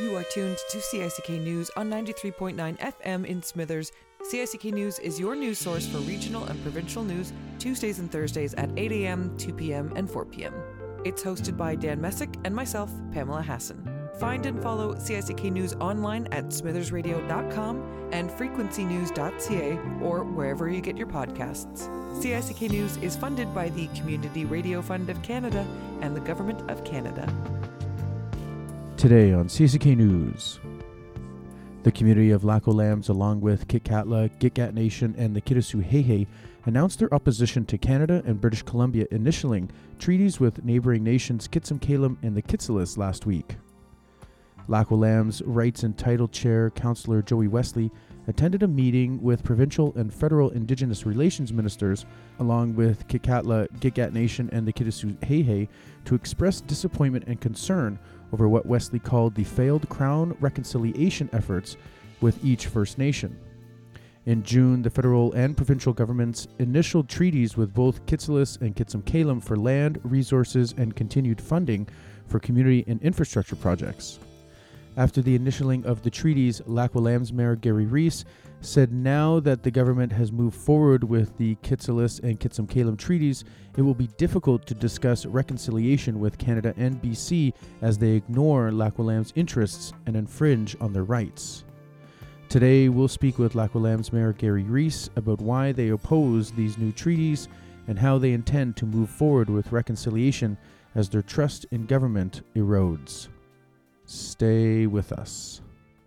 You are tuned to CICK News on 93.9 FM in Smithers. CICK News is your news source for regional and provincial news, Tuesdays and Thursdays at 8 a.m., 2 p.m., and 4 p.m. It's hosted by Dan Messick and myself, Pamela Hassan. Find and follow CICK News online at smithersradio.com and frequencynews.ca or wherever you get your podcasts. CICK News is funded by the Community Radio Fund of Canada and the Government of Canada. Today on CICK News, the community of Lac Aux Lambs, along with Kitkatla, Gitga'at Nation, and the Kitasoo Heihei, announced their opposition to Canada and British Columbia initialing treaties with neighboring nations Kitsum-Kalem and the Kitsillas last week. Lac Aux Lambs Rights and Title Chair Councillor Joey Wesley attended a meeting with provincial and federal Indigenous Relations ministers, along with Kitkatla, Gitga'at Nation, and the Kitasoo Heihei, to express disappointment and concern over what Wesley called the failed Crown reconciliation efforts with each First Nation. In June, the federal and provincial governments initialed treaties with both Kitsillas and Kitsum-Kalem for land, resources, and continued funding for community and infrastructure projects. After the initialing of the treaties, Lac Aux Lambs Mayor Gary Rees said now that the government has moved forward with the Kitsillas and Kitsum-Kalem treaties, it will be difficult to discuss reconciliation with Canada and BC as they ignore Lac Aux Lambs' interests and infringe on their rights. Today, we'll speak with Lac Aux Lambs Mayor Gary Rees about why they oppose these new treaties and how they intend to move forward with reconciliation as their trust in government erodes. Stay with us.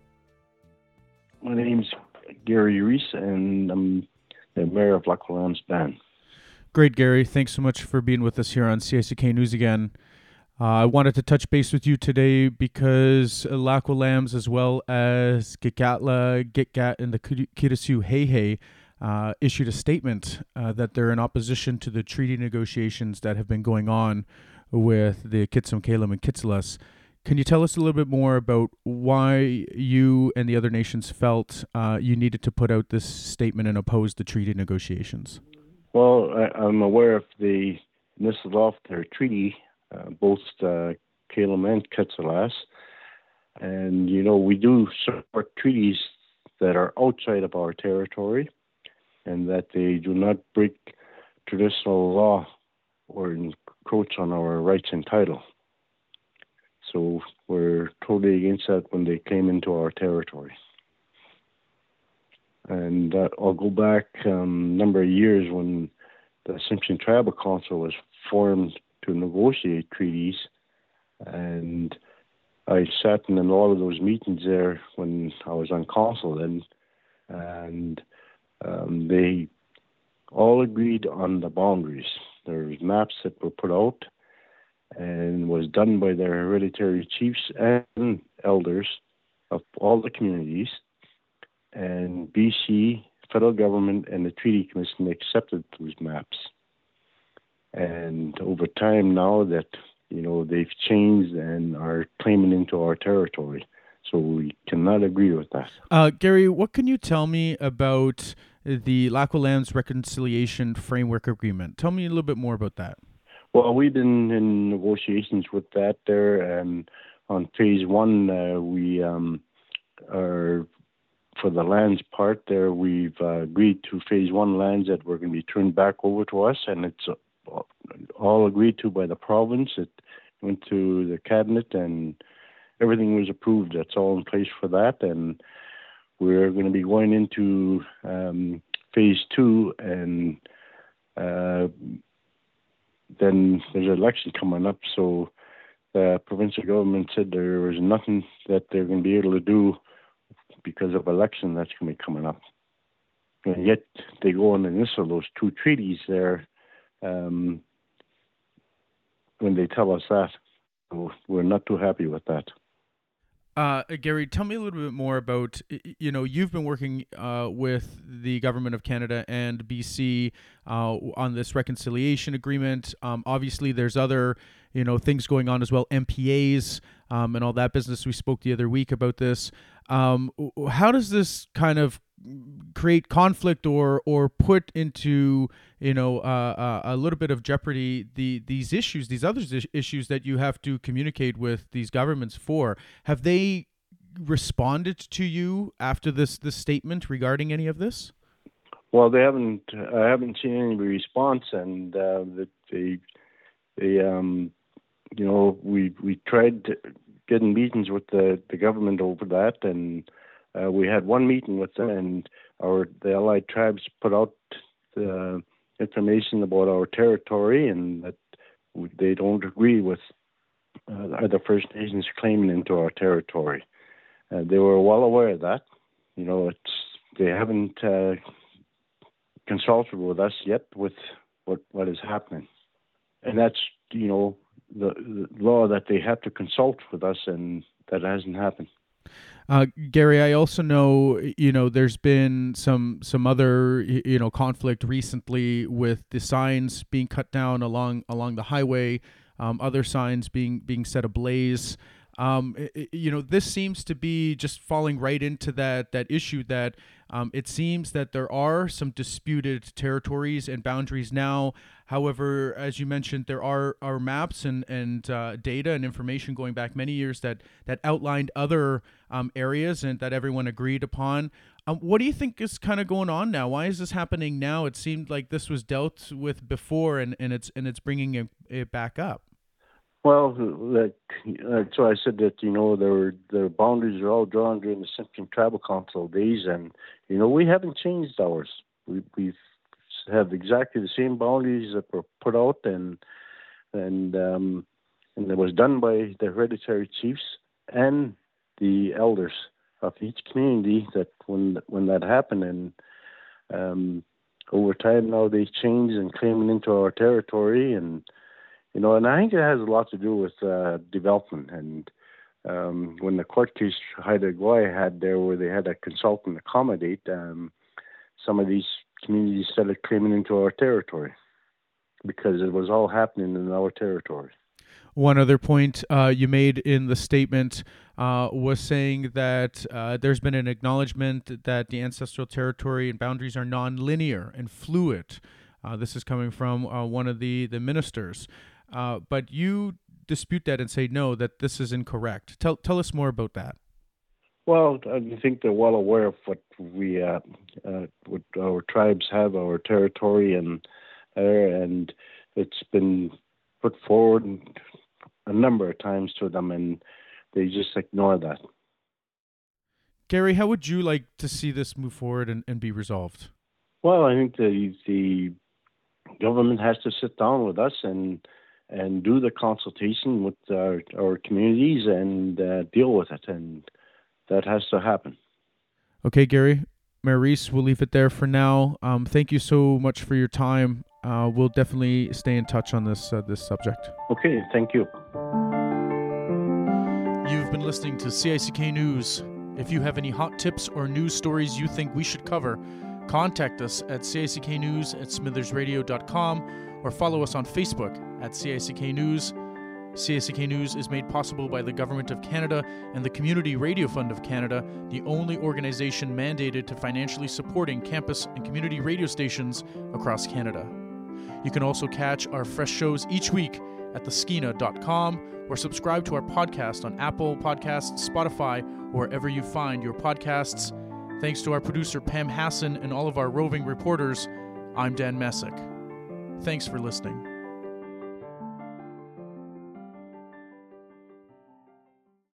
My name's Gary Rees, and I'm the mayor of Lac Aux Lambs Ban. Great, Gary. Thanks so much for being with us here on CICK News again. I wanted to touch base with you today because Lac Aux Lambs, as well as Kitkatla, Gitga'at, and the Kitasoo Heihei, issued a statement that they're in opposition to the treaty negotiations that have been going on with the Kitsum-Kalem and Kitsillas. Can you tell us a little bit more about why you and the other nations felt you needed to put out this statement and oppose the treaty negotiations? Well, I'm aware of the initial of their treaty, both Kalem and Kitsillas. And, we do support treaties that are outside of our territory and that they do not break traditional law or encroach on our rights and title. So we're totally against that when they came into our territory. And I'll go back a number of years when the Tsimshian Tribal Council was formed to negotiate treaties. And I sat in all of those meetings there when I was on council then. And they all agreed on the boundaries. There's maps that were put out and was done by their hereditary chiefs and elders of all the communities. And BC, federal government, and the Treaty Commission accepted those maps. And over time now that, they've changed and are claiming into our territory. So we cannot agree with that. Gary, what can you tell me about the Lac Aux Lambs Reconciliation Framework Agreement? Tell me a little bit more about that. Well, we've been in negotiations with that there, and on phase one, we are, for the lands part there, we've agreed to phase one lands that were going to be turned back over to us, and it's all agreed to by the province. It went to the cabinet, and everything was approved. That's all in place for that, and we're going to be going into phase two, and then there's an election coming up, so the provincial government said there was nothing that they're going to be able to do because of election that's going to be coming up. And yet they go and initial those two treaties there when they tell us that. So we're not too happy with that. Gary, tell me a little bit more about, you've been working with the Government of Canada and BC on this reconciliation agreement. Obviously, there's other, things going on as well, MPAs and all that business. We spoke the other week about this. How does this kind of create conflict or put into, a little bit of jeopardy these issues, these other issues that you have to communicate with these governments for? Have they responded to you after this statement regarding any of this? Well, I haven't seen any response, and we tried getting meetings with the government over that, and we had one meeting with them, and the Allied Tribes put out the information about our territory, and that they don't agree with other First Nations claiming into our territory. They were well aware of that. They haven't consulted with us yet with what is happening, and that's the law that they have to consult with us, and that hasn't happened. Gary, I also know, there's been some other, conflict recently with the signs being cut down along the highway, other signs being set ablaze. This seems to be just falling right into that issue that it seems that there are some disputed territories and boundaries now. However, as you mentioned, there are maps and data and information going back many years that outlined other areas and that everyone agreed upon. What do you think is kind of going on now? Why is this happening now? It seemed like this was dealt with before, and it's bringing it back up. Well, that's why I said that, the boundaries are all drawn during the Tsimshian Tribal Council days, and, we haven't changed ours. We have exactly the same boundaries that were put out, and it was done by the hereditary chiefs and the elders of each community that when that happened, and over time now they changed and claiming into our territory, and I think it has a lot to do with development. And when the court case Haida Gwaii had there, where they had a consultant accommodate, some of these communities started claiming into our territory because it was all happening in our territory. One other point you made in the statement was saying that there's been an acknowledgement that the ancestral territory and boundaries are non-linear and fluid. This is coming from one of the ministers. But you dispute that and say, no, that this is incorrect. Tell us more about that. Well, I think they're well aware of what what our tribes have, our territory, and it's been put forward a number of times to them, and they just ignore that. Gary, how would you like to see this move forward and be resolved? Well, I think the government has to sit down with us and do the consultation with our communities and deal with it, and that has to happen. Okay, Gary. Mayor Rees, we'll leave it there for now. Thank you so much for your time. We'll definitely stay in touch on this subject. Okay, thank you. You've been listening to CICK News. If you have any hot tips or news stories you think we should cover, contact us at cicknews@smithersradio.com or follow us on Facebook at CICK News. CICK News is made possible by the Government of Canada and the Community Radio Fund of Canada, the only organization mandated to financially supporting campus and community radio stations across Canada. You can also catch our fresh shows each week at theskeena.com or subscribe to our podcast on Apple Podcasts, Spotify, or wherever you find your podcasts. Thanks to our producer Pam Hassan and all of our roving reporters, I'm Dan Messick. Thanks for listening.